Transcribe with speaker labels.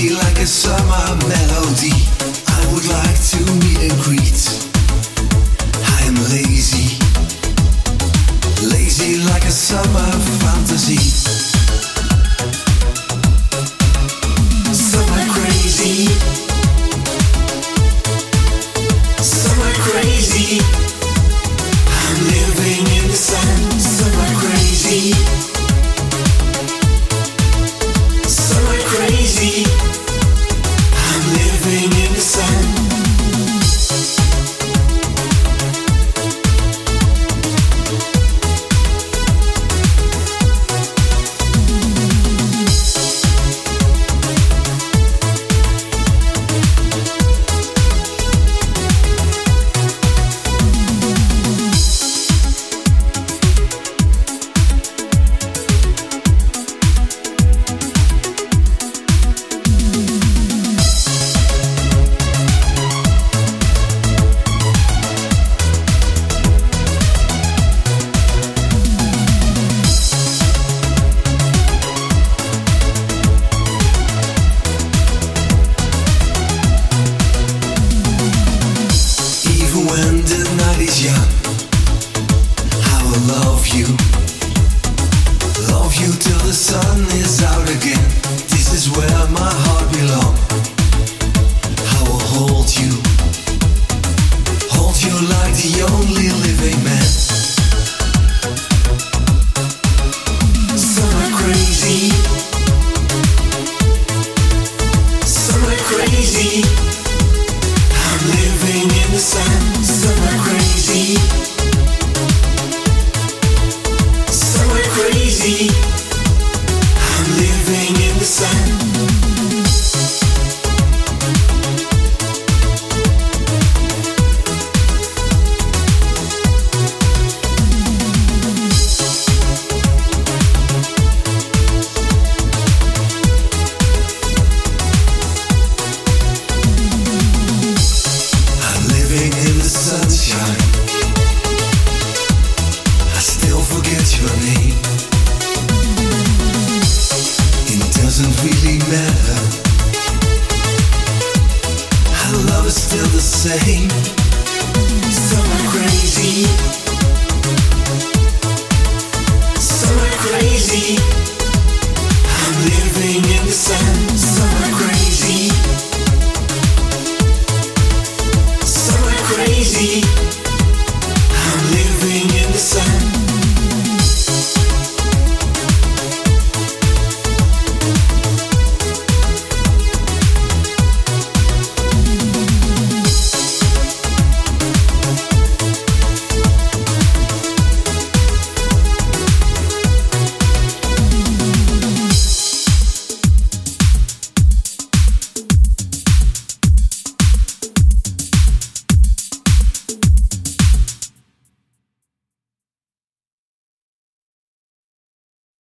Speaker 1: like a summer melody. I would like to meet and greet. I am lazy, lazy like a summer fantasy. Summer crazy, summer crazy. I'm living in the sun. Summer crazy, summer crazy. I'm living in the sun. When the night is young, I will love you till the sun is out again. This is where my heart belongs. I will hold you like the only living man.